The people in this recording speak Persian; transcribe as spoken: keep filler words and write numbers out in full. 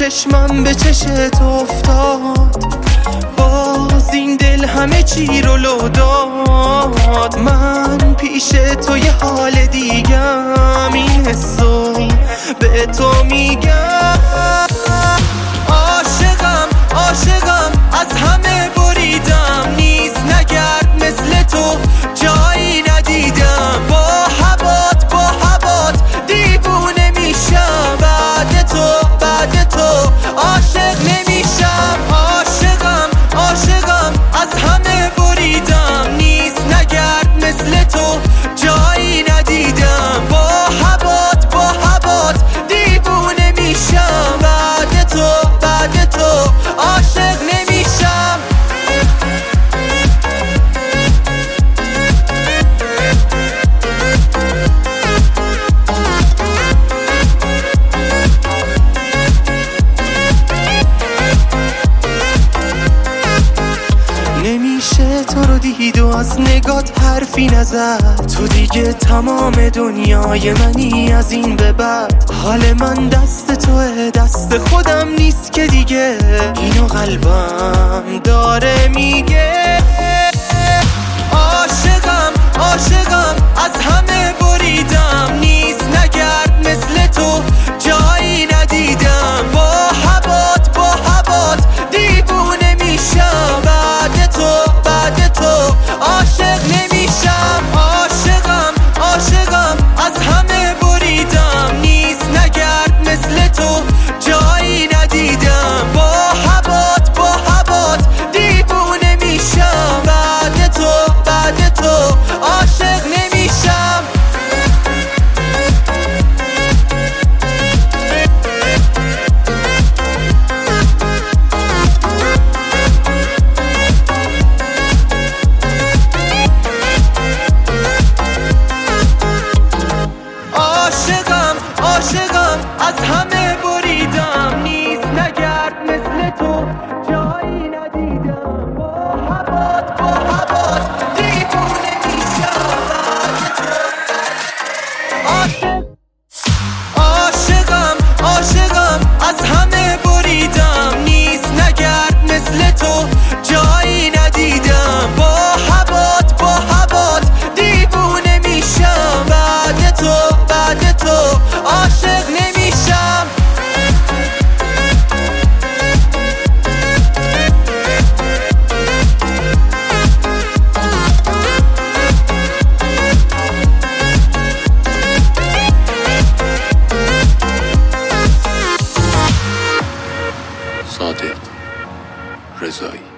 چشمم به چشت افتاد، باز این دل همه چی رو لو داد. من پیش تو یه حال دیگم، این حسو به تو میگم. عاشقم عاشقم از همه بریدم، نیست نگرد مثل تو جایی ندیدم. با هوات با هوات دیوونه میشم، بعد تو بعد تو عاشق نمیشم. عاشقم عاشقم از همه بریدم، نیست نگرد مثل تو جایی ندیدم. با هوات با هوات دیوونه میشم، بعد تو بعد تو عاشق نمیشم. نمیشه تو رو دید و از نگات حرفی نزد، تو دیگه تمام دنیای منی از این به بعد. حال من دست توه، دست خودم نیست که دیگه، اینو قلبم داره میگه. عاشقم عاشقم از همه بریدم، نیست نگرد مثل تو جایی ندیدم. با هوات با هوات دیوونه میشم، بعد تو بعد تو عاشق نمیشم. عاشقم عاشقم از همه بریدم، نیست نگرد مثل تو جایی ندیدم. با هوات با هوات دیوونه میشم، بعد تو بعد تو عاشق نمیشم. عاشقم عاشقم از همه بریدم، نیست نگرد مثل تو جایی ندیدم. با هوات با هوات دیوونه میشم، عاشق. عاشقم عاشقم از همه بریدم، نیست نگرد مثل تو جایی ندیدم. با هوات با هوات دیوونه میشم، بعد تو بعد تو عاشق نمیشم. صادق رضایی.